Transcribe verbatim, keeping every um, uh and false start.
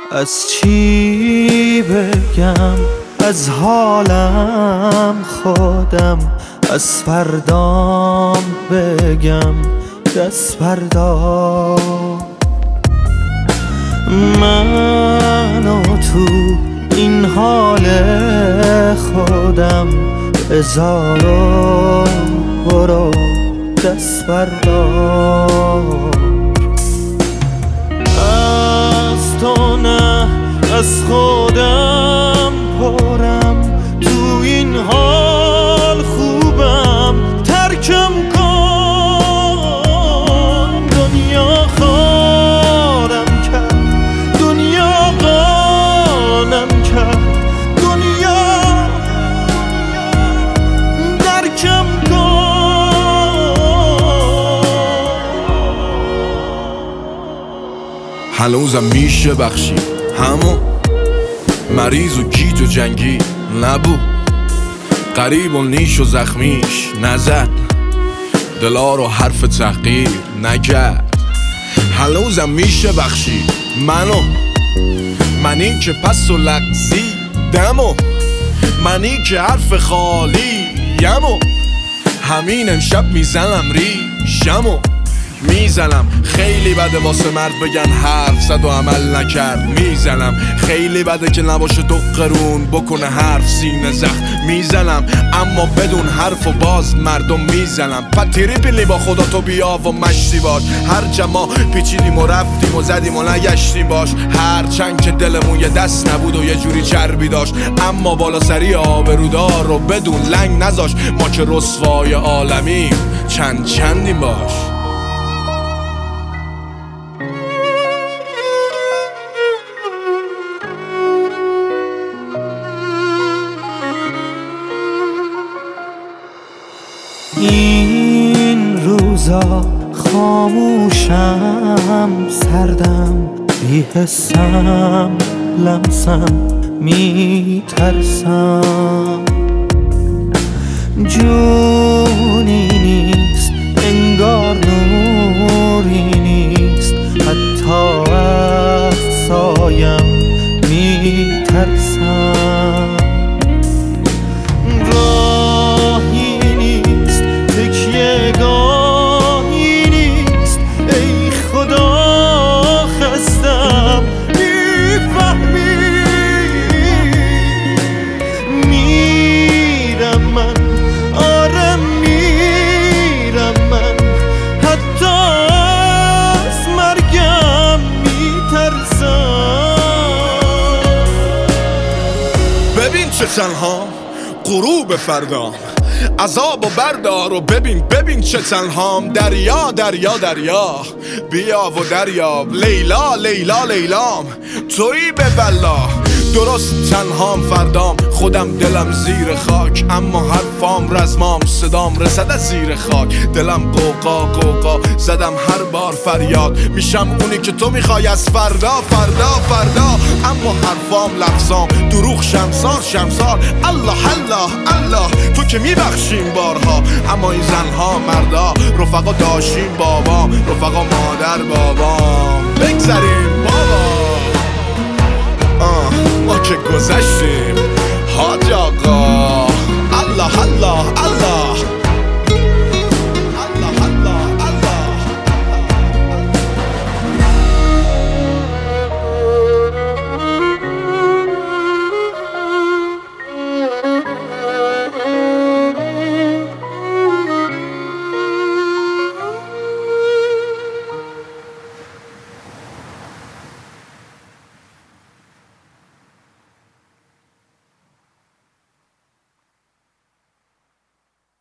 از چی بگم؟ از حالم خودم، از فردام بگم دست فردا. من و تو این حال خودم بذار و برو دست فردا. از تو نه از خودم پرم، تو این حال خوبم ترکم کن. دنیا خارم کرد، دنیا قانم کرد، دنیا درکم کن. هنوزم میشه بخشی همون مریض و گیج و جنگی نبود، قریب و نیش و زخمیش نزد، دلا رو حرف تحقیر نکرد. هنوزم میشه بخشی منو، منی که پس و لغزی دمو، منی که حرف خالی یمو. همین امشب میزنم ریشمو میزنم. خیلی بده واسه مرد بگن حرف زد و عمل نکرد. میزنم خیلی بده که نباشه تو قرون بکنه حرف سینه زخم. میزنم اما بدون حرف و باز مردم میزنم. پتیری پیلی با خدا تو بیا و مشتی باش. هر جما پیچیدیم و رفتیم و زدیم و نگشتیم باش. هر چند که دلمون یه دست نبود و یه جوری چربی داشت، اما بالا سری آبرودار رو بدون لنگ نذاش. ما که رسوای عالمیم چند چندیم باش. این روزا خاموشم، سردم، بی‌حسم، لمسم، میترسم. جونی نیست انگار نوری نیست، حتی از سایم میترسم. ببین چه تنها غروب فردام، عذاب و بردار و ببین ببین چه تنهام. دریا دریا دریا بیا و دریاب. لیلا لیلا لیلام تویی به بلا. درست تنهام فردام، خودم دلم زیر خاک، اما حرفام رزمام صدام رسد از زیر خاک. دلم قوقا قوقا زدم هر بار فریاد. میشم اونی که تو میخوای از فردا فردا فردا، اما حرفام لفظام دروغ شمسار شمسار. الله الله الله تو که میبخشیم بارها، اما این زنها مردا رفقا داشتیم بابام، رفقا مادر بابام. بگذریم بابا آه ما که گذشتیم حاج آقا. الله الله الله